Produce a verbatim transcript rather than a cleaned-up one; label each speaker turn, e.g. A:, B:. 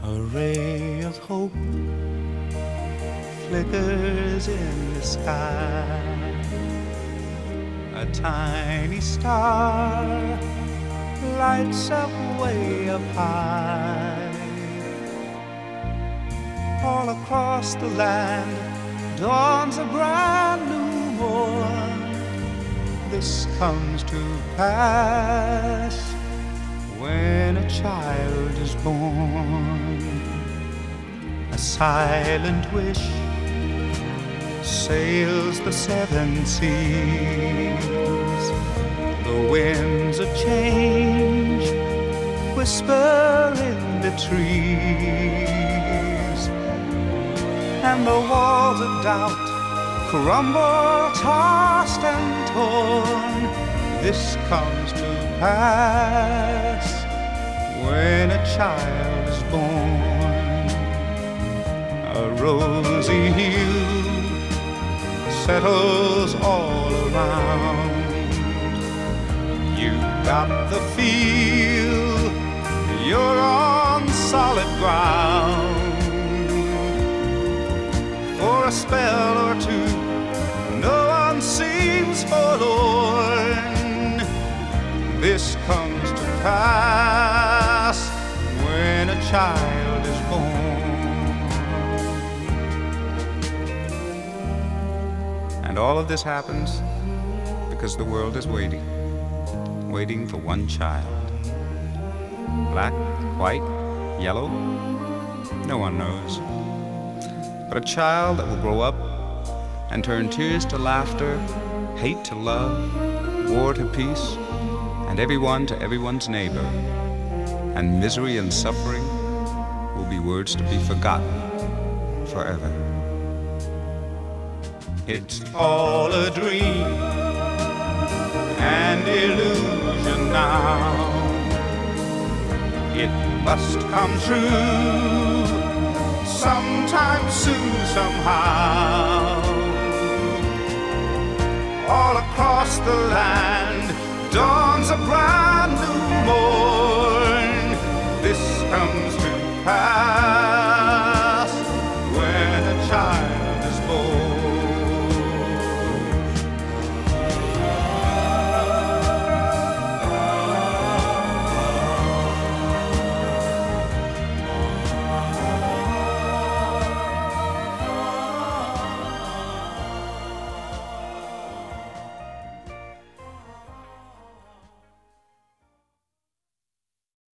A: A ray of hope flickers in the sky. A tiny star lights up way up high. All across the land dawns a brand new morn. This comes to pass when a child is born. A silent wish sails the seven seas. The winds of change whisper in the trees, and the walls of doubt crumble, tossed and torn. This comes to pass when a child is born. A rosy hue settles all around. You got the feel you're on solid ground. For a spell or two, no one seems forlorn. This comes to pass when a child is born. And all of this happens because the world is waiting, waiting for one child. Black, white, yellow, no one knows. But a child that will grow up and turn tears to laughter, hate to love, war to peace, and everyone to everyone's neighbor. And misery and suffering will be words to be forgotten forever. It's all a dream, an illusion now. It must come true sometime soon, somehow. All across the land dawns a bright